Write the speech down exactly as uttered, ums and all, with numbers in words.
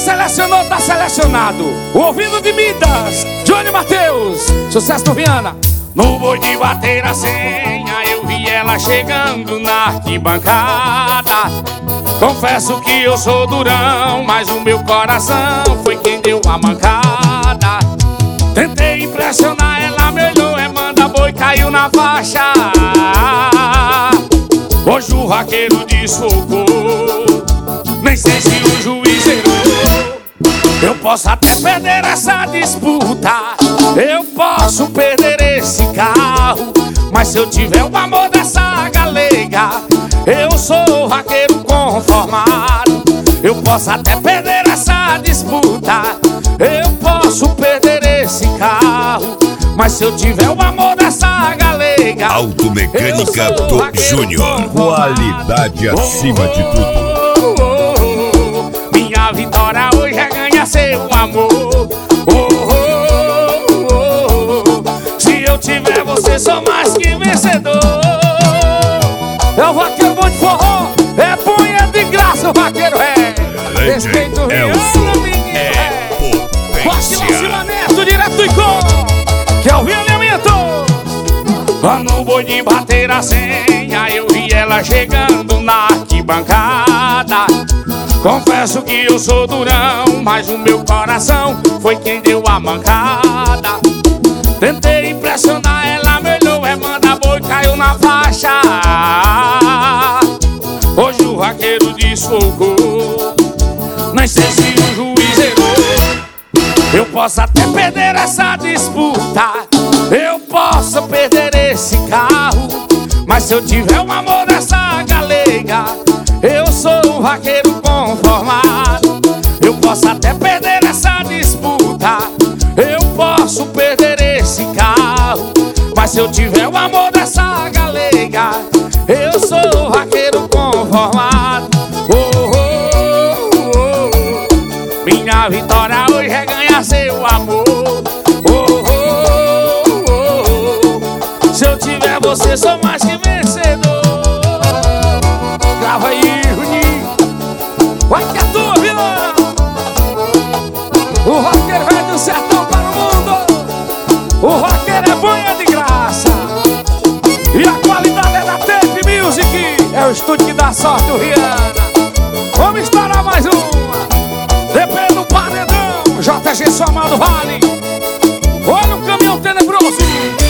selecionou, tá selecionado. Ouvindo de Midas, Johnny Mateus, sucesso do Viana. No boi de bater a senha, eu vi ela chegando na arquibancada. Confesso que eu sou durão, mas o meu coração foi quem deu a mancada. Tentei impressionar, ela me olhou, é manda boi, caiu na faixa. Hoje o vaqueiro desfocou, nem sei se o juiz errou. Eu posso até perder essa disputa, eu posso perder esse carro, mas se eu tiver o amor dessa galega, eu sou vaqueiro conformado. Eu posso até perder essa disputa, eu posso perder esse carro, mas se eu tiver o amor dessa galega, Automecânica Top Júnior, qualidade acima de tudo. Minha vitória hoje é ganhar seu amor. Oh, oh, oh, oh. Se eu tiver você, sou mais que vencedor. É o vaqueiro bom de forró, é bom e é de graça, o vaqueiro é. Respeito o Rihanna, menino é. Vacilamento direto e com, que é o realinhamento. No boi de bater a senha, eu vi ela chegando na arquibancada. Confesso que eu sou durão, mas o meu coração foi quem deu a mancada. Tentei impressionar, ela me olhou, é manda boi, caiu na faixa. Hoje o vaqueiro desfocou, nem sei se o juiz errou. Eu posso até perder essa disputa, eu posso perder esse carro, mas se eu tiver o amor dessa galega, eu sou um vaqueiro conformado. Eu posso até perder essa disputa, eu posso perder esse carro, mas se eu tiver o amor dessa galega, eu sou um vaqueiro conformado. Oh, oh, oh, oh. Minha vitória hoje é ganhar seu amor. Oh, oh, oh, oh. Se eu tiver você, sou mais que vencedor. Grava aí, Juninho. Vai que é tua, vilã. O vaqueiro vai do sertão para o mundo. O vaqueiro é bom e é de graça. E a qualidade é da Tape Music. É o estúdio que dá sorte, o Rihanna. Vamos estourar mais uma. Depende do paredão, J G Somal do Vale. Olha o caminhão tenebroso.